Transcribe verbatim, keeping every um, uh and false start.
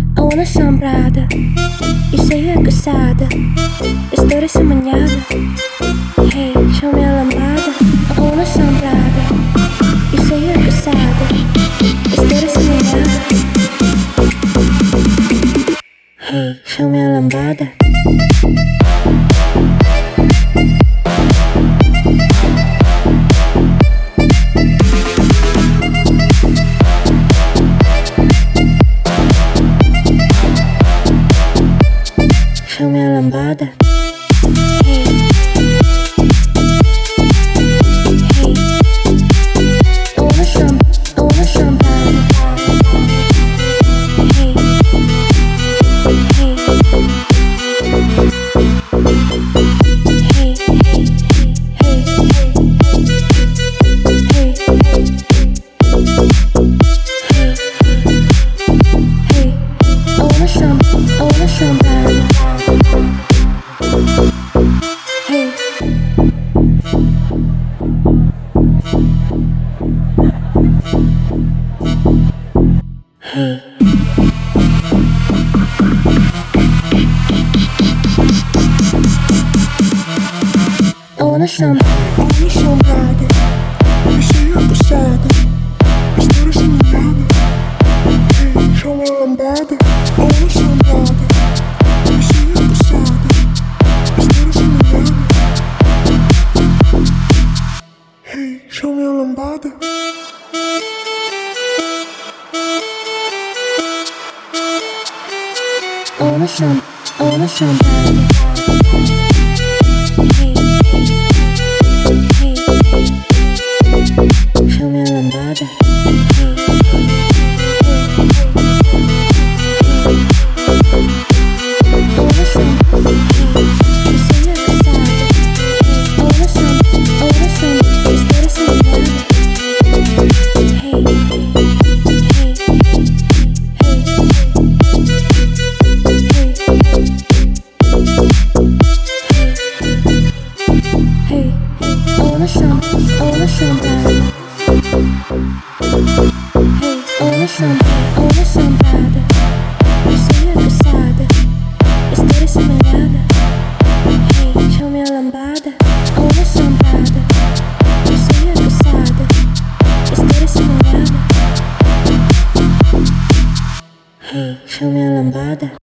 A una assombrada e saía caçada, história semanhada. Hey, chame a lambada. A una assombrada e saía caçada, história semanhada. Hey, chame a lambada. Chame a lambada. Hey, hey, a una som, a una sombrada. Hey, hey, hey, hey, hey, hey, hey, a una som, a una sombrada. Hey, hey, a una som, a una sombrada e saía caçada, história semanhada. Hey, chama a lambada. A una sombrada e saía caçada, história semanhada. Hey, chame a lambada. A una som, a una sombrada. Hey, hey, hey, chame a lambada. Hey, a una som, hey, e saía caçada. A una som, a una som, história semanhada. Hey, hey, hey, I wanna some, I wanna somebody. Hey, I wanna some.